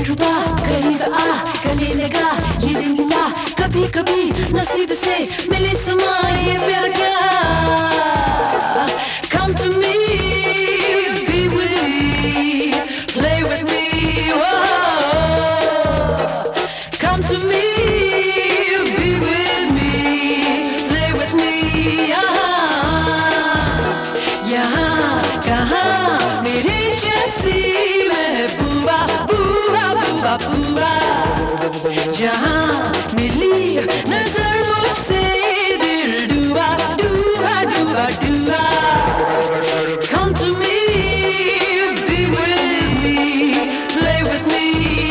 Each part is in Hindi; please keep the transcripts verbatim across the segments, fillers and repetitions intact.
दिलरुबा करीब आ गले लगा ये दिन मिला कभी कभी नसीब से मिले समा ये प्यार क्या Come to me, be with me, play with me, oh. Come to me, be with me, play with me, यहाँ यहाँ कहाँ मेरे जैसी महबूबा बूबा बूबा बूबा जहाँ मिली नजर मुझसे दिल डूबा डूबा डूबा डूबा Come to me, be with me, play with me,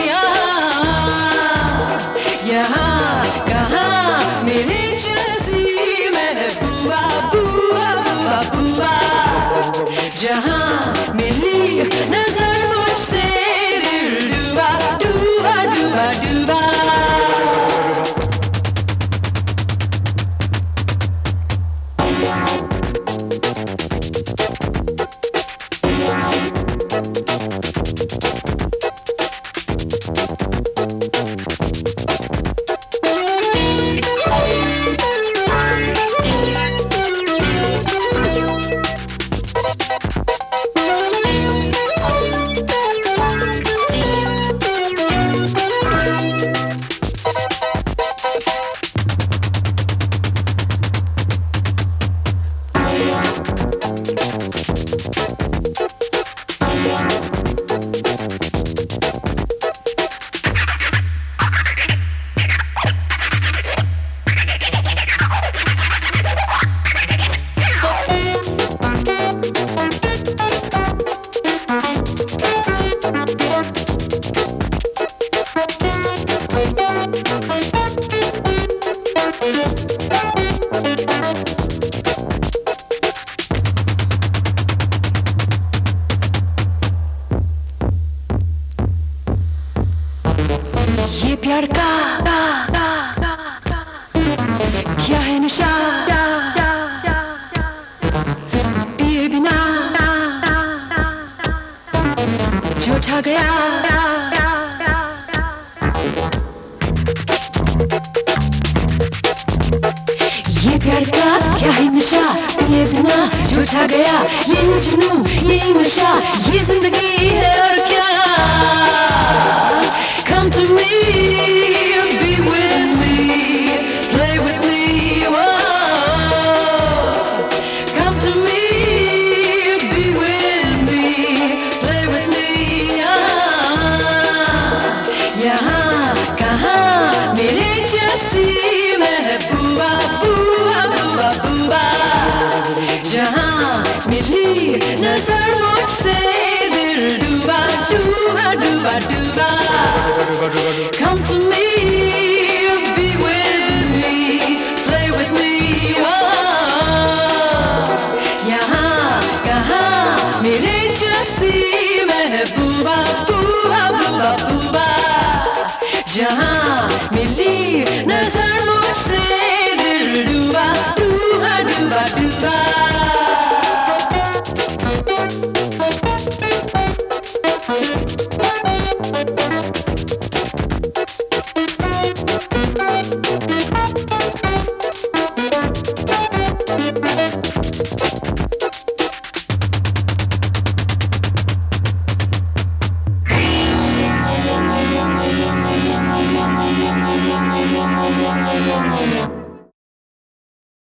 यहाँ कहाँ मेरे जैसी महबूबा बूबा बूबा बूबा जहाँ मिली नजर मुझसे दिल डूबा डूबा डूबा डूबा ये प्यार का क्या है नशा पिए बिना जो छा गया ये प्यार का क्या है नशा पिए बिना जो छा गया ये जुनून ये नशा ये जिंदगी है और क्या Come to me, be with me, play with me, oh. Come to me, be with me, play with me, यहाँ कहाँ मेरे जैसी महबूबा बूबा बूबा बूबा जहाँ मिली नजर मुझसे दिल डूबा डूबा डूबा डूबा Come to me, be with me, play with me, oh. यहाँ कहाँ मेरे जैसी महबूबा बूबा बूबा बूबा जहाँ